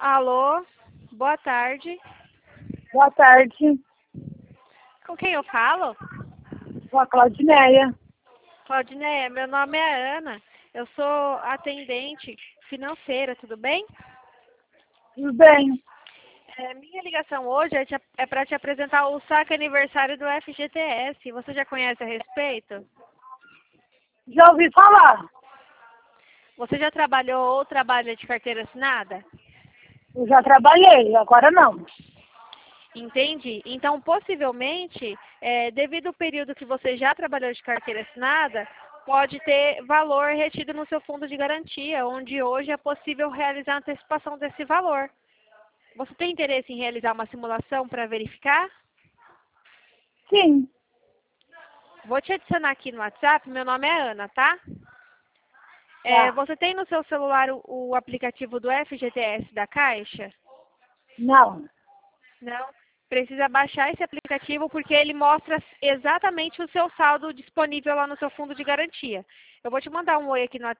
Alô, boa tarde. Boa tarde, Com quem eu falo? sou a Claudineia. Claudineia, meu nome é Ana. Eu sou atendente financeira, tudo bem? Tudo bem? Minha ligação hoje é para te apresentar o saque aniversário do FGTS. Você já conhece a respeito? Já ouvi falar? Você já trabalhou ou trabalha de carteira assinada? Eu já trabalhei, agora não. Entende? Então, possivelmente, devido ao período que você já trabalhou de carteira assinada, pode ter valor retido no seu fundo de garantia, onde hoje é possível realizar a antecipação desse valor. Você tem interesse em realizar uma simulação para verificar? Sim, Vou te adicionar aqui no WhatsApp, meu nome é Ana, tá? tá. Você tem no seu celular o aplicativo do FGTS da Caixa? Não. Não? Precisa baixar esse aplicativo porque ele mostra exatamente o seu saldo disponível lá no seu fundo de garantia. Eu vou te mandar um oi aqui no WhatsApp.